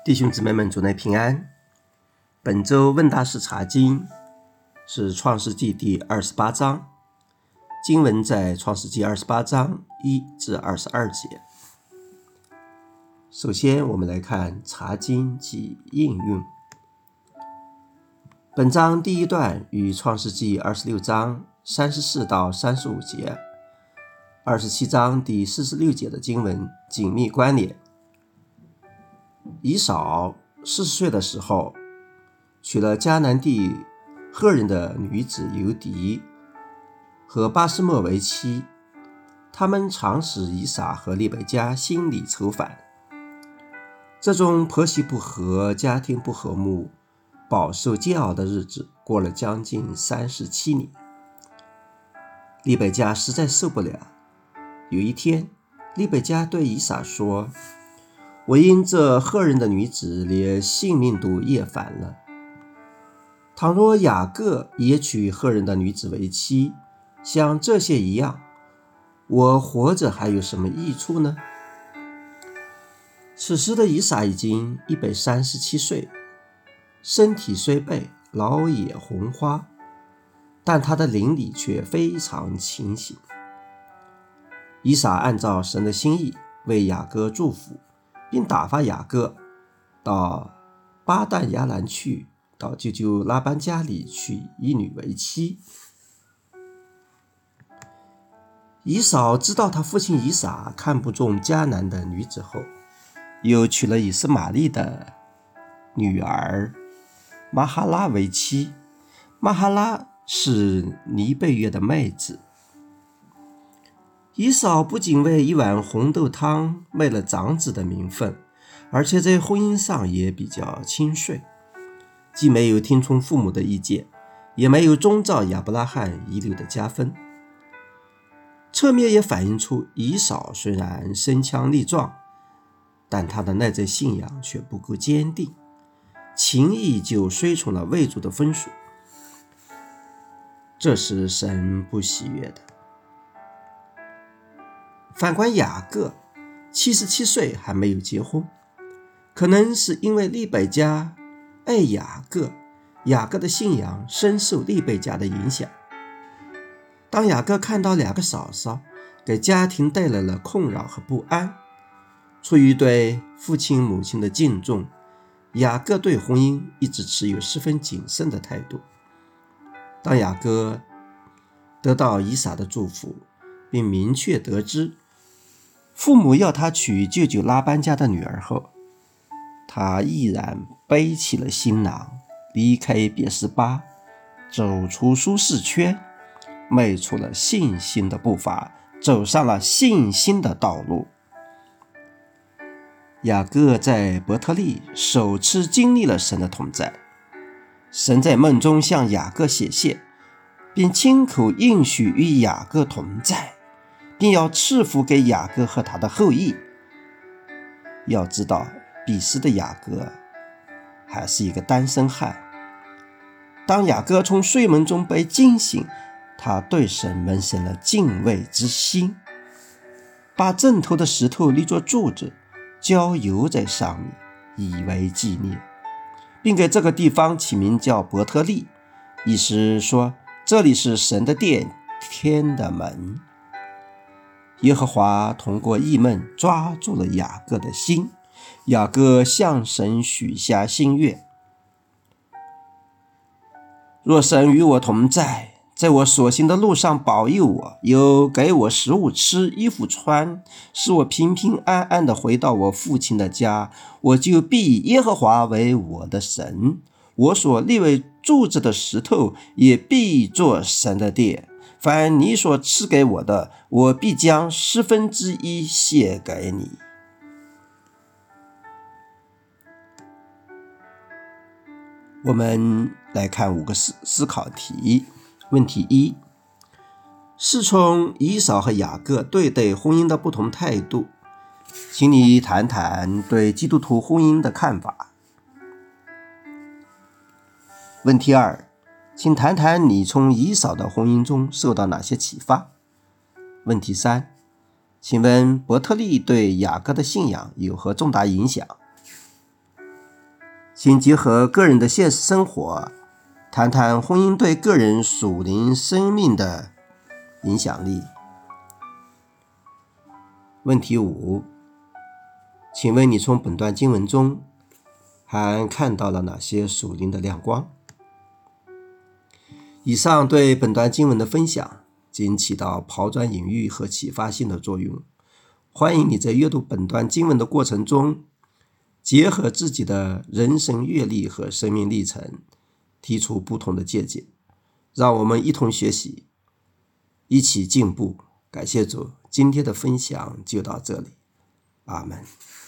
弟兄姊妹们，主内平安。本周问答式查经是创世纪第28章，经文在创世纪28章1至22节。首先我们来看查经及应用。本章第一段与创世纪26章34到35节、27章第46节的经文紧密关联。以扫40岁的时候，娶了迦南地赫人的女子犹狄和巴斯末为妻，他们常使以撒和利百加心里愁烦。这种婆媳不和、家庭不和睦、饱受煎熬的日子过了将近37年。利百加实在受不了。有一天，利百加对以撒说：我因这赫人的女子连性命都厌烦了。倘若雅各也娶赫人的女子为妻，像这些一样，我活着还有什么益处呢？此时的以撒已经137岁，身体虽备，老也红花，但他的灵里却非常清醒。以撒按照神的心意为雅各祝福，并打发雅各到巴旦亚兰去，到舅舅拉班家里娶一女为妻。以扫知道他父亲以撒看不中迦南的女子后，又娶了以实玛利的女儿玛哈拉为妻。玛哈拉是尼贝月的妹子。以扫不仅为一碗红豆汤昧了长子的名分，而且在婚姻上也比较轻率，既没有听从父母的意见，也没有遵照亚伯拉罕遗留的家分。侧面也反映出以扫虽然身强力壮，但他的内在信仰却不够坚定，轻易就随从了为主的风俗，这是神不喜悦的。反观雅各，77岁还没有结婚，可能是因为利百加爱雅各，雅各的信仰深受利百加的影响。当雅各看到两个嫂嫂给家庭带来了困扰和不安，出于对父亲母亲的敬重，雅各对婚姻一直持有十分谨慎的态度。当雅各得到以撒的祝福，并明确得知父母要他娶舅舅拉班家的女儿后，他毅然背起了行囊，离开别是巴，走出舒适圈，迈出了信心的步伐，走上了信心的道路。雅各在伯特利首次经历了神的同在，神在梦中向雅各显现，并亲口应许与雅各同在，并要赐福给雅各和他的后裔。要知道，彼时的雅各还是一个单身汉。当雅各从睡梦中被惊醒，他对神萌生了敬畏之心，把枕头的石头立作柱子，浇油在上面，以为纪念，并给这个地方起名叫伯特利，意思说这里是神的殿，天的门。耶和华通过异梦抓住了雅各的心，雅各向神许下心愿：若神与我同在，在我所行的路上保佑我，又给我食物吃，衣服穿，使我平平安安地回到我父亲的家，我就必以耶和华为我的神，我所立为柱子的石头也必作神的殿。凡你所赐给我的，我必将1/10献给你。我们来看5个思考题。问题1：是从以扫和雅各对待婚姻的不同态度，请你谈谈对基督徒婚姻的看法。问题2：请谈谈你从以扫的婚姻中受到哪些启发。问题3：请问伯特利对雅各的信仰有何重大影响？ 请结合个人的现实生活，谈谈婚姻对个人属灵生命的影响力。问题5，请问你从本段经文中还看到了哪些属灵的亮光？以上对本段经文的分享仅起到抛砖引玉和启发性的作用。欢迎你在阅读本段经文的过程中，结合自己的人生阅历和生命历程，提出不同的见解。让我们一同学习，一起进步。感谢主，今天的分享就到这里。阿们。